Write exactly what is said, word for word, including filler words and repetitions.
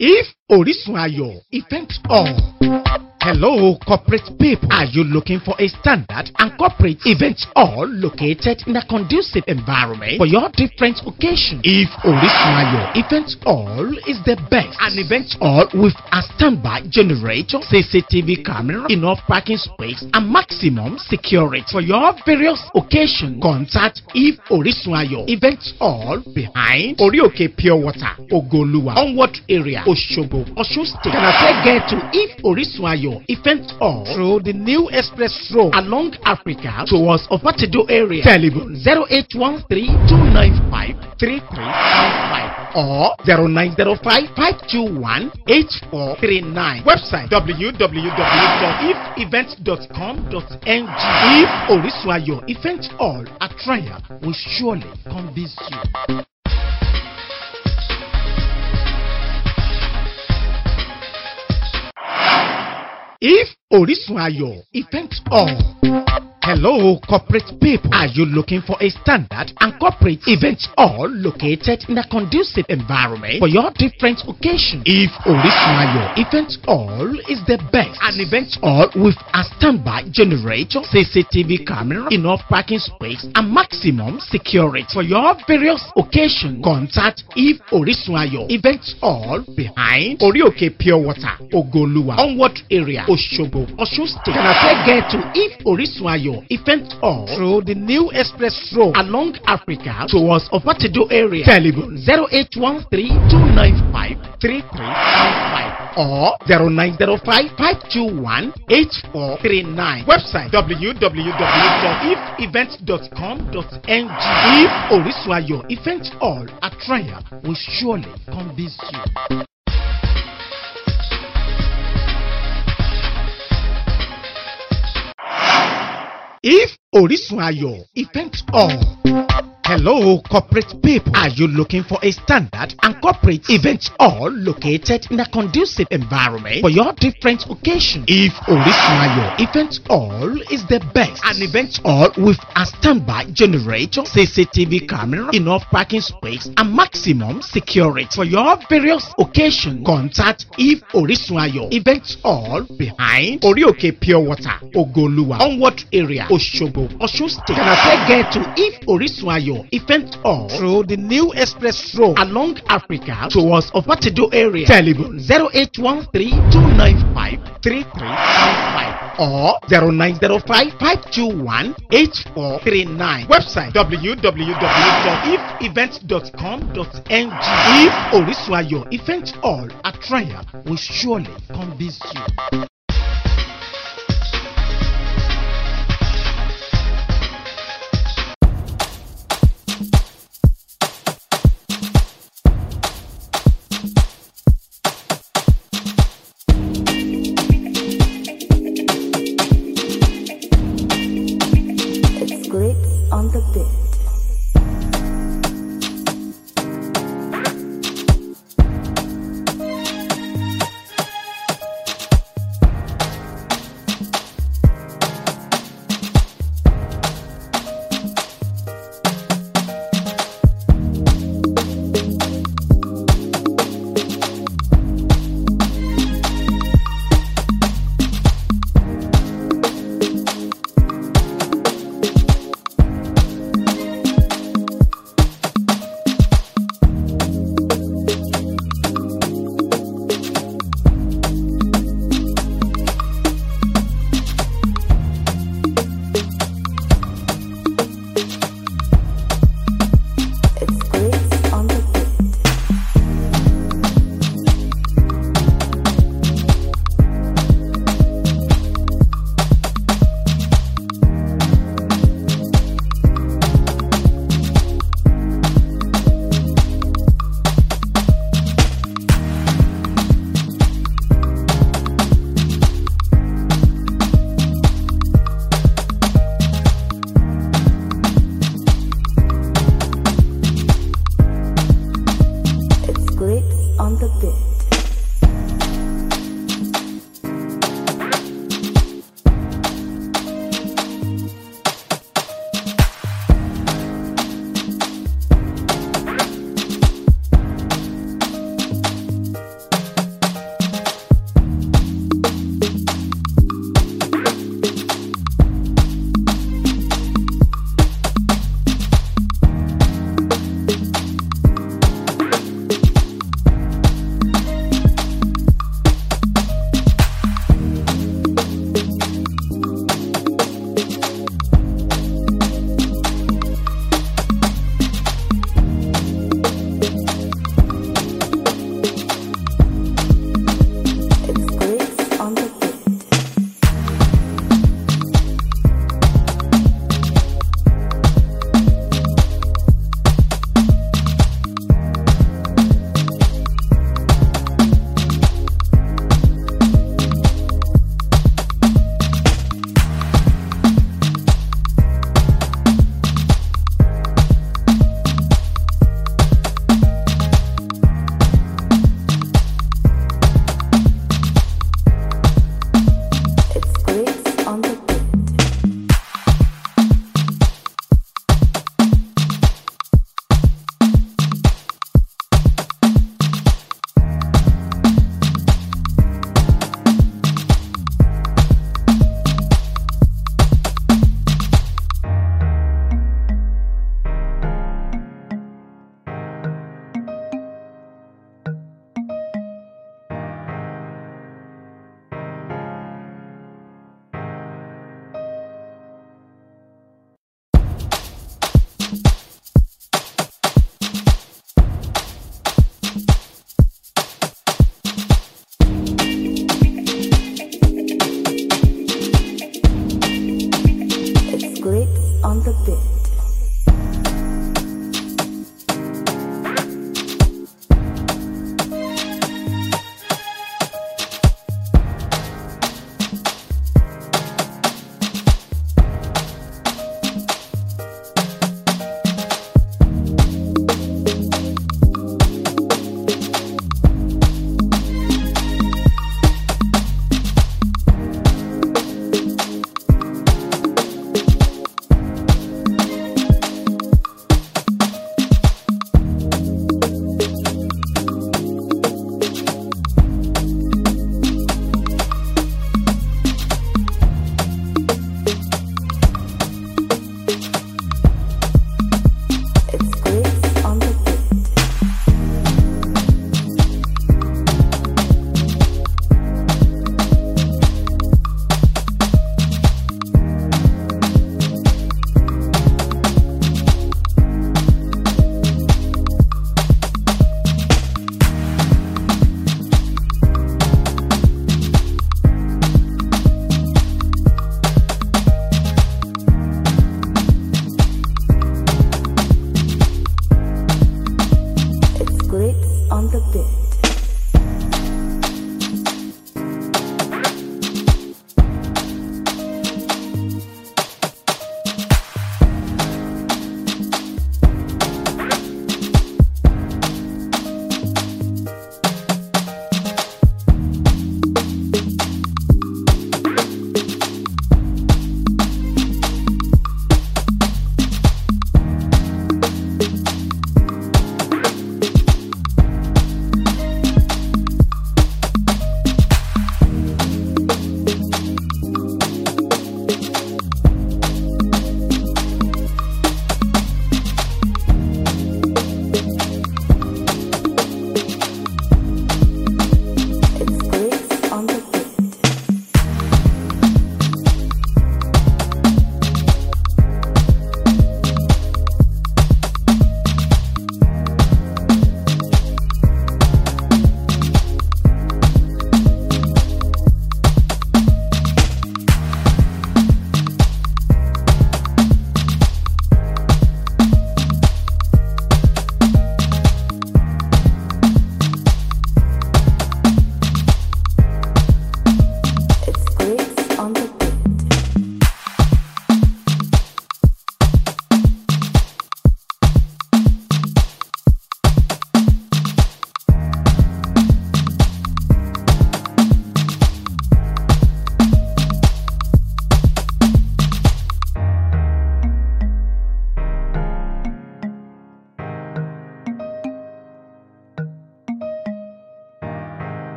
If Orisun Ayo Event Hall. Hello, corporate people. Are you looking for a standard and corporate event hall located in a conducive environment for your different occasions? If Orisun Ayo Event Hall is the best, an event hall with a standby generator, C C T V camera, enough parking space, and maximum security for your various occasions, contact If Orisun Ayo Event Hall behind Orioke Pure Water, Ogoluwa, Onward area, Oshobo, Osun State. Can I get to If Orisun Ayo Event Hall through the new express road along Africa towards Opatido area? Telephone zero eight one three, two nine five, three three five five or zero nine zero five, five two one, eight four three nine. Website w w w dot if event dot com dot n g. If Orisun Ayo Event Hall, a trial will surely convince you. If Orisun Ayo Event Hall. Hello, corporate people. Are you looking for a standard and corporate event hall located in a conducive environment for your different occasions? If Orisun Ayo Event Hall is the best, an event hall with a standby generator, C C T V camera, enough parking space, and maximum security for your various occasions, contact If Orisun Ayo Event Hall behind Orioke Pure Water, Ogoluwa, Onward area, Oshobo, Osun State. Can I get to If Orisun Ayo Event Hall through the new express road along Africa towards Opatido area? Telephone zero eight one three, two nine five, three three five five or zero nine zero five, five two one, eight four three nine. Website w w w dot if event dot com dot n g. If Orisun Ayo Event Hall, a trial will surely convince you. If Orisun Ayo Event Hall. Hello, corporate people. Are you looking for a standard and corporate event hall located in a conducive environment for your different occasions? If Orisun Ayo Event Hall is the best, an event hall with a standby generator, C C T V camera, enough parking space, and maximum security for your various occasions, contact If Orisun Ayo Event Hall behind Orioke Pure Water, Ogoluwa, Onward area, Oshobo, Osun State. Can I get to If Orisun Ayo Event Hall through the new express road along Africa towards Opatido area? Telephone zero eight one three, two nine five, three three five five or zero nine zero five, five two one, eight four three nine. Website w w w dot if event dot com dot n g. If Orisun Ayo Event Hall, a trial will surely convince you. On the bit. On the bit. on the bit.